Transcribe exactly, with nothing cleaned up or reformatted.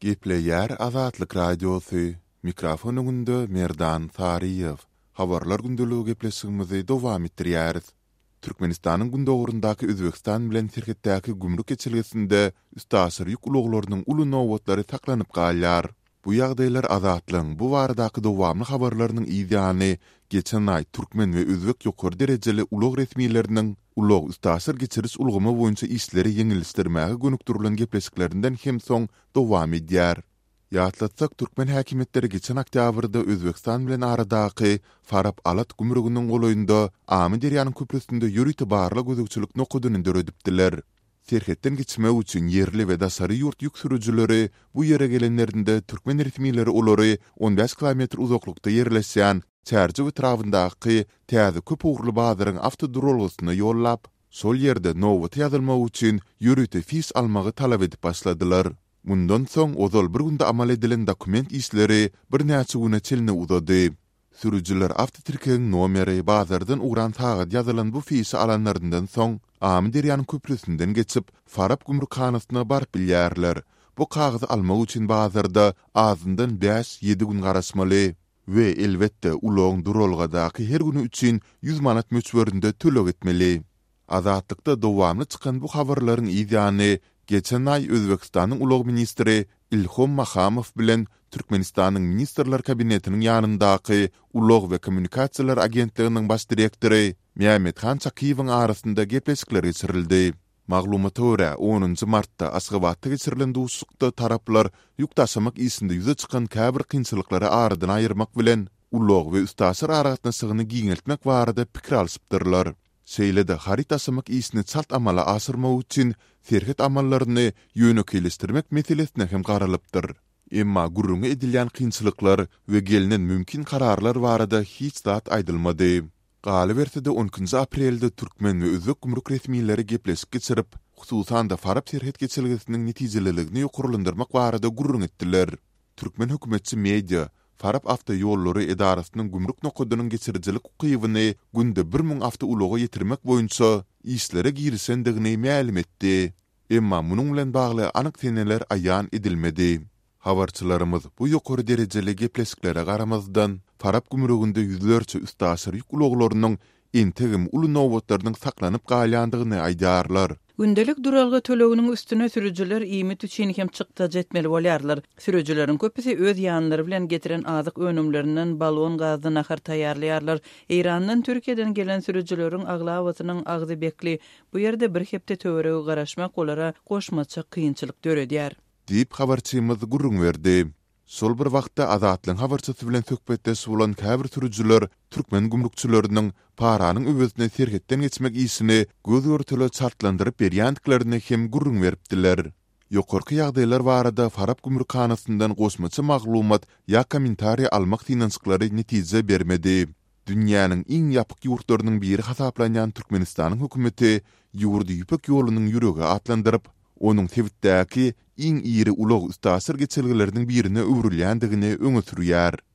Gepleyer Azatlyk Radiosu, mikrofon önünde Merdan Tariyev. Habarlar gündölüğü gepleşigimizi dowam etdirýäris. Türkmenistanyň gündöwründaky Özbegistan bilen serhetdäki gümrük geçilgesinde üstaşyr ýük ulaglarynyň uly nowatlary saklanyp galýar. Bu ýagdaýlar azatlyň bu baradaky dowamly habarlarynyň ýa-ni geçen ay türkmen we özbek ýokary derejeli ulag resmiýetleriniň ulag üstaşyr geçiriş ulgamy boýunça işleri ýeňilişdirmäge gönükdirilen gepleşiklerinden hem soň dowam edýär. Ýatlatsak türkmen häkimetleri geçen oktýabrda Özbegistan bilen aradaky Farap Alat gümrüginiň golaýynda Amy derýanyň köprüsinde ýürüti barly gözükçilik nokudyny döredipdiler. Serhetden geçmek üçin yerli we daşary ýurt ýük sürüjüleri bu ýere gelenlerinde türkmen resmiýetleri olary on beş kilometr uzaklykda ýerleşýän Çärji etrafyndaky täze köp ugrly bazaryň awtodurolgysyna ýollap, şol ýerde nowat ýazylmak üçin ýürüti fis almagy talap edip başladylar. Mundan soň ozal bir günde amal edilen dokument işleri bir näçe güne çeline uzady. Sürüjüler awtotirkeň nomeri bazardan uğran taýat ýazylan bu fisi alanlaryndan soň Amy derýanyň köprüsünden geçip Farap gümrükhanasyna barıp bilýärler. Bu kagyzy almak üçin bazarda azyndan beş ýedi gün garaşmaly we elbetde uloň durolgadaky her güni üçin yüz manat möçberinde tölek etmeli. Azatlykda dowamly çykan bu habarlaryň ýa-ni geçen ay Özbekistanyň ulag ministri Ilhom Mahamow bilen Türkmenistanyň ministrler kabinetiniň ýanyndaky ulag we kommunikasiýalar agentliginiň baş direktori Mehmet Han Çakiýewiň arasynda gepleşikler geçirildi. Maglumata görä onuncu martda Aşgabatda geçirilen duşlukda taraplar ýük taşymak isinde ýüze çykan käbir kynçylyklary aradan aýyrmak bilen ulag we üstaşyr arasyna sygyny giňeltmek barada pikir alşypdyrlar. Şeýlede harit taşymak isini çalt amala asyrmak üçin serhet amallaryny ýönekleşdirmek meselesine hem garalypdyr. Emma gurrunga edilýän kynçylyklar we gelinen mümkin kararlar barada hiç zat aýdylmady. Galy bersede onuncu aprelde türkmen we özbek gümrük resmiýetleri gepleşik geçirip, hususan da Farap serhet geçilgesiniň netijelerligini ýokurlandyrmak barada gurrun etdiler. Türkmen hökümetçi media Farap awto ýollary edarasynyň gümrük nokudynyň geçirijilik ukybyny günde bir müň awto ulagy ýetirmek boýunça işlere girişendigini ma'lum etdi. Emma munyň bilen bagly anyk seneler aýan edilmedi. Habarçylarymyz bu ýokary derejeli gepleşiklere garamazdan Farap gümrüginde ýüzlerçe üstaşyr ýük ulaglarynyň entegim uly nowatlarynyň saklanyp galýandygyny aýdarlar. Gündelik duralga töleginiň üstüne sürüjüler iýmit üçin hem çykda jetmeli bolýarlar. Sürüjüleriň köpüsi öz ýanlary bilen getiren azyk önümlerinden balon gazy nahar taýýarlaýarlar. Eýrandan Türkiýeden gelen sürüjüleriň aglawatynyň agzy bekli bu ýerde bir hepde töweregi garaşmak olara goşmaça kynçylyk döredýär. Diýip habarçymyz gurrun berdi. Sol bir wagtda azatlyň habarçysy bilen söhbetdeş bolan käbir sürüjüler türkmen gümrükçileriniň paranyň öwesine serhetden geçmek isini göz örtüle çartlandyryp berýändiklerini hem gurrun beripdiler. Ýokarky ýagdaýlar barada Farap gümrükhanasyndan goşmaça maglumat ýa kommentariýa almak tinançyklary netije bermedi. Dünýäniň iň ýapyk ýurtlarynyň biri hasaplanýan Türkmenistanyň hökümeti ýurdy ýüpek ýolunyň ýüregi atlandyryp, onuň Tewitdäki iň iri ulag üstaşyr geçilgeleriniň birine öwrülýändigini öňe sürýär.